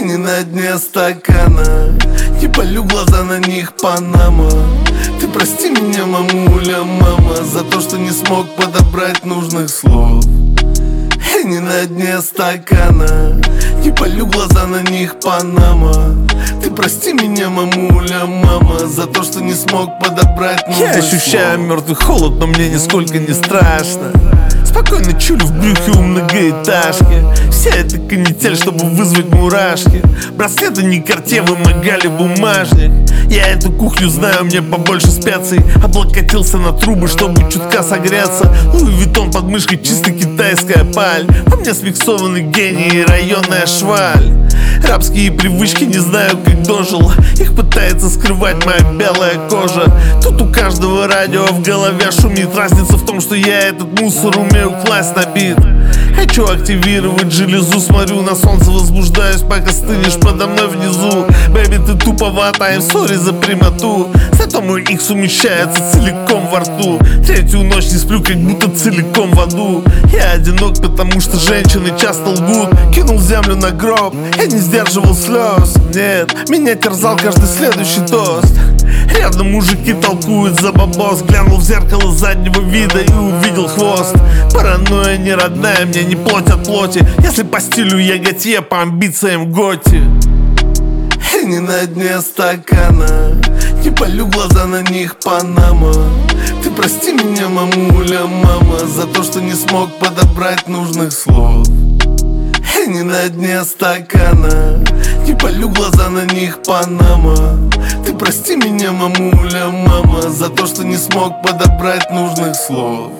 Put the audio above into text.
не на дне стакана, не полю глаза, на них Панама. Ты прости меня, мамуля, мама, за то, что не смог подобрать нужных слов. Не на дне стакана, не полю глаза, на них Панама. Ты прости меня, мамуля, мама, за то, что не смог подобрать нужных Я ощущаю слов. мертвый холод, но мне нисколько не страшно. Спокойно чулю в брюхе у многоэтажки. Вся эта канитель, чтобы вызвать мурашки. Браслеты не Cartier, вымогали бумажник. Я эту кухню знаю, мне побольше специй. Облокотился на трубы, чтобы чутка согреться. Луи Виттон под мышкой, чисто китайская паль. У меня смиксованный гений и районная шваль. Рабские привычки, не знаю, как дожил. Их пытается скрывать моя белая кожа. Тут у каждого радио в голове шумит. Разница в том, что я этот мусор умею класть на бит. Хочу активировать железу, смотрю на солнце, возбуждаюсь, пока стынешь подо мной внизу. Бэби, ты туповата, I'm sorry за прямоту. Зато мой икс умещается целиком во рту. Третью ночь не сплю, как будто целиком в аду. Я одинок, потому что женщины часто лгут. Кинул землю на гроб, я не сдерживал слез. Нет, меня терзал каждый следующий тост. Рядом мужики толкуют за бабос. Глянул в зеркало заднего вида и увидел хвост. Паранойя не родная, мне не плоть от плоти. Если по стилю я Готье, по амбициям Готи. Не на дне стакана, не полю глаза, на них Панама. Ты прости меня, мамуля, мама, за то, что не смог подобрать нужных слов. Не на дне стакана, не полю глаза, на них Панама. Ты прости меня, мамуля, мама, за то, что не смог подобрать нужных слов.